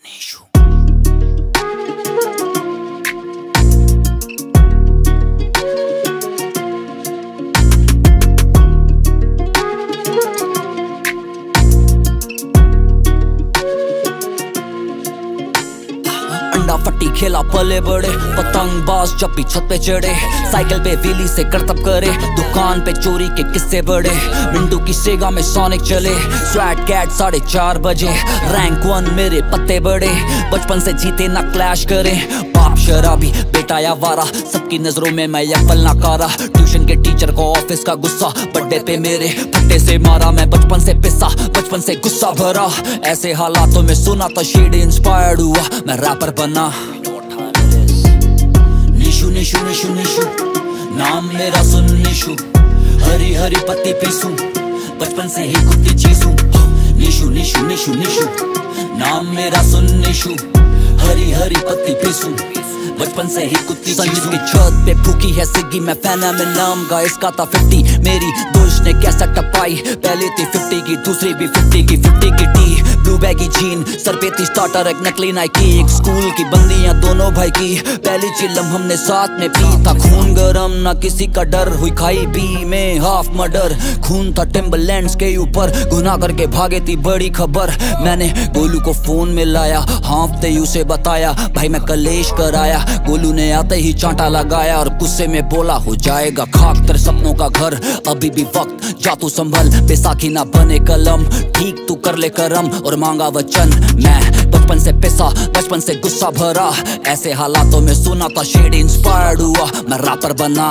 Nishu. अंडा फट्टी खेला पले बड़े, पतंग बाज जब भी छत पे चढ़े, साइकिल पे व्हीली से करतब करे, दुकान पे चोरी के किस्से बड़े, मिंटू की सेगा में सोनिक चले, स्वैट कैट 4:30 बजे, रैंक 1 मेरे पत्ते बड़े, बचपन से जीते ना क्लैश करे, बाप शराबी बेटा या वारा, सबकी नजरों में मैं यकल नाकारा, ट्यूशन के टीचर को ऑफिस का गुस्सा, बर्थडे पे मेरे फट्टे से मारा, मैं बचपन से पिसा, बचपन से गुस्सा भरा, ऐसे हालातों में सुना तो शेड इंस्पायर्ड हुआ, मैं रैपर बना। निशु निशु निशु निशु, नाम मेरा सुन निशु, हरी हरी पत्ती पीसू, बचपन से ही कुत्ती चीजू, निशु निशु निशु निशु, नाम मेरा सुन निशु, हरी हरी पत्ती पीसू, बचपन से ही कुत्ती चीजू। की छत पे फूकी है सिग्गी, मैं फैन है, मैं नाम का इसका था 50, मेरी दोस्त ने कैसा टपाई, पहले थी 50 की, दूसरी भी 50 की, 50 की टी, ब्लू बैगी जीन, सर पे थी स्टार्टर, एक नकली नाइकी, एक स्कूल की बंदियां दोनों भाई की, पहली चिल्लम हमने साथ में पी, था खून गरम ना किसी का डर, हुई खाई बी में हाफ मर्डर, खून था टिम्बरलैंड्स के ऊपर, गुनाह करके भागे थी बड़ी खबर, मैंने गोलू को फोन में लाया, हाँफते उसे बताया, भाई मैं कलेश कराया, गोलू ने आते ही चांटा लगाया और गुस्से में बोला, हो जाएगा खाक तेरे सपनों का घर, अभी भी वक्त जा तू संभल, बैसाखी ना बने कलम, ठीक तू कर ले करम और मांगा वचन, मैं बचपन से पिसा, बचपन से गुस्सा भरा, ऐसे हालातों में सुना था शेड इंस्पायर्ड हुआ, मैं रैपर बना।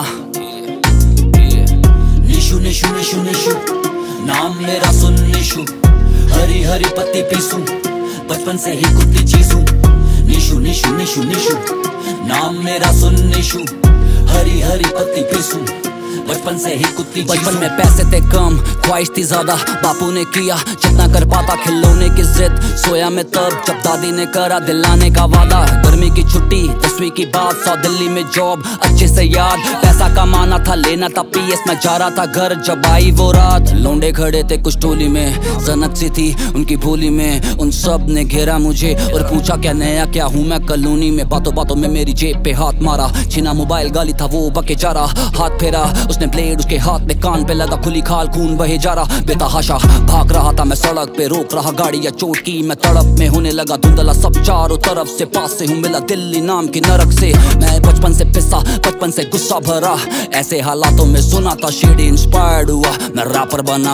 निशु निशु निशु निशु, नाम मेरा सुन निशु, हरी हरी पत्ती पीसू, बचपन से ही कुत्ती चीजू, निशु निशु निशु निशु, नाम मेरा सुन निशु, हरी हरी पत्ती पीसू, बचपन से ही कुत्ती। बचपन में पैसे थे कम, ख्वाहिश थी ज्यादा, बापू ने किया जितना कर पाता, खिलौने की जिद, सोया मैं तब जब दादी ने करा दिलाने का वादा, गर्मी की छुट्टी 10वीं की बात, 100 दिल्ली में जॉब अच्छे से याद, पैसा कमाना था लेना था PS, मैं जा रहा था घर जब आई वो रात, लौंडे खड़े थे कुछ टोली में, सनक सी थी उनकी भोली में, उन सब ने घेरा मुझे और पूछा क्या नया क्या हूँ मैं कॉलोनी में, बातों बातों में मेरी जेब पे हाथ मारा, छीना मोबाइल गाली था वो बके जा रहा, हाथ फेरा उसने ब्लेड उसके हाथ में, कान पे लगा, खुली खाल खून बहे जा रहा, बेतहाशा भाग रहा था मैं सड़क पे, रोक रहा गाड़ी या चोट की मैं तड़प में, होने लगा धुंधला सब चारों तरफ से, पास से हूँ मिला दिल्ली नाम की नरक से, मैं बचपन से पिसा, बचपन से गुस्सा भरा, ऐसे हालातों में सुना था शेड इंस्पायर्ड हुआ, मैं रैपर बना।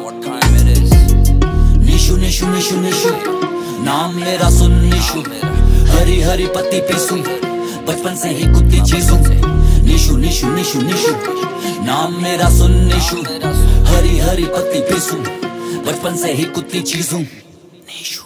निशु निशु निशु निशु, नाम मेरा सुन निशु, हरी हरी पत्ती पीसू, बचपन से ही कुत्ती चीजू, निशु निशु निशु निशु, नाम मेरा सुन निशु, हरी हरी पत्ती पीसू, बचपन से ही कुत्ती चीजू, निशु।